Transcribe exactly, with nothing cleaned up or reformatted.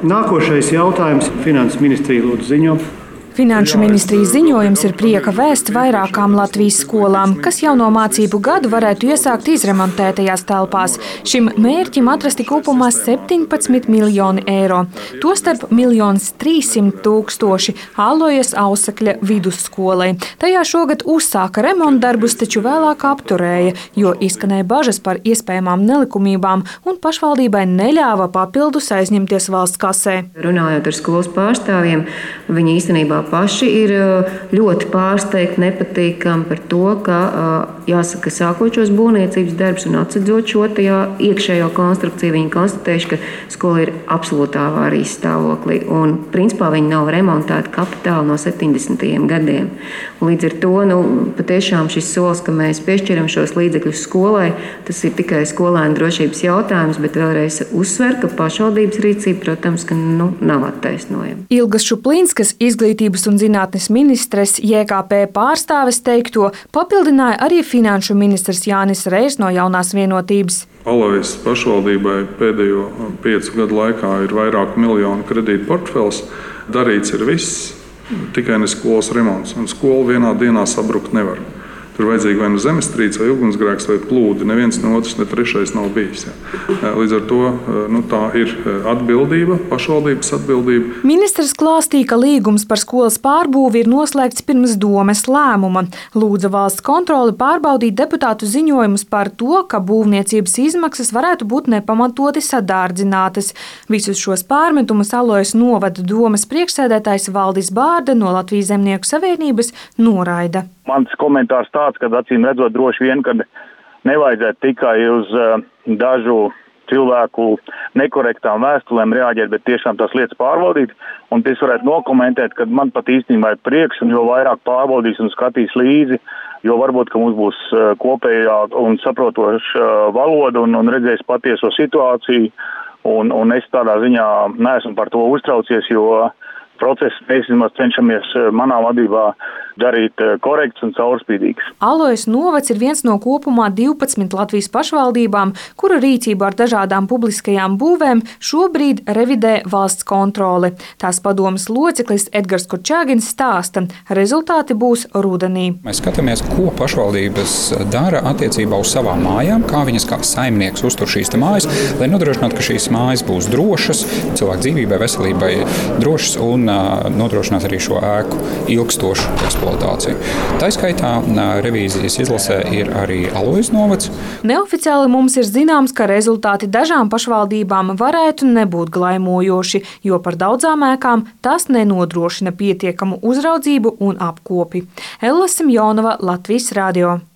Nākošais jautājums. Finanses ministrija lūdzu ziņo. Finanšu ministrijas ziņojums ir prieka vēsts vairākām Latvijas skolām, kas jauno mācību gadu varētu iesākt izremontētajās telpās. Šim mērķim atrasti kopumā septiņpadsmit miljoni eiro. Tostarp miljons trīssimt tūkstoši Alojas Ausakļa vidusskolai. Tajā šogad uzsāka remontdarbus, taču vēlāk apturēja, jo izskanēja bažas par iespējamām nelikumībām un pašvaldībai neļāva papildus aizņemties valsts kasē. Runājot ar skolas pārstāvjiem, viņi īstenībā paši ir ļoti pārsteigti, nepatīkami par to, ka, jāsaka, sākot šos būvniecības darbus un atsedzot šo iekšējo konstrukciju, viņi konstatējuši, ka skola ir absolūtā avārijas stāvoklī. Un, principā, viņi nav remontēti kapitāli no septiņdesmitajiem gadiem. Un līdz ar to, nu, patiešām šis solis, ka mēs piešķiram šos līdzekļus skolai, tas ir tikai skolēnu drošības jautājums, bet vēlreiz uzsver, ka pašvaldības rīcība, protams, ka, nu, nav attaisnojama. Ilgas Šuplīnskas, izglītības un zinātnes ministres J K P pārstāves teikto papildināja arī finanšu ministrs Jānis Reiss no Jaunās vienotības. Alojas pašvaldībai pēdējo piecu gadu laikā ir vairāk miljonu kredītu portfels. Darīts ir viss, tikai ne skolas remonts. Un skola vienā dienā sabrukt nevar. Tur vajadzīga vai nu zemestrīce, vai ugunsgrēks, vai plūdi. Neviens no otrs, ne trešais nav bijis. Jā. Līdz ar to nu, tā ir atbildība, pašvaldības atbildība. Ministrs klāstīja, ka līgums par skolas pārbūvi ir noslēgts pirms domes lēmuma. Lūdza valsts kontroli pārbaudīt deputātu ziņojumus par to, ka būvniecības izmaksas varētu būt nepamatoti sadārdzinātas. Visus šos pārmetumus Alojas novada domes priekšsēdētājs Valdis Bārda no Latvijas Zemnieku savienības noraida. Mans komentārs tāds, ka acīm redzot droši vien, ka nevajadzētu tikai uz uh, dažu cilvēku nekorektām vēstulēm reaģēt, bet tiešām tās lietas pārbaudīt. Un es varētu nokomentēt, ka man pat īstenībā ir prieks, un jo vairāk pārbaudīs un skatīs līdzi, jo varbūt, ka mums būs uh, kopējā un saprotoša uh, valoda un, un redzēs patieso situāciju. Un, un es tādā ziņā neesmu par to uztraucies, jo procesu mēs vismaz cenšamies manā vadībā darīt korekts un caurspīdīgs. Alojas novads ir viens no kopumā divpadsmit Latvijas pašvaldībām, kura rīcība ar dažādām publiskajām būvēm šobrīd revidē valsts kontrole. Tās padomes loceklis Edgars Korčāgins stāsta, rezultāti būs rudenī. Mēs skatāmies, ko pašvaldības dara attiecībā uz savām mājām, kā viņas kā saimnieks uztur šīs mājas, lai nodrošinātu, ka šīs mājas būs drošas, cilvēku dzīvībai, veselībai drošas un nodrošināt arī šo ēku ilgstošu eksploatāciju. Tā skaitā revīzijas izlasē ir arī Alojas novads. Neoficiāli mums ir zināms, ka rezultāti dažām pašvaldībām varētu nebūt glaimojoši, jo par daudzām ēkām tas nenodrošina pietiekamu uzraudzību un apkopi. Ella Simjonova, Latvijas radio.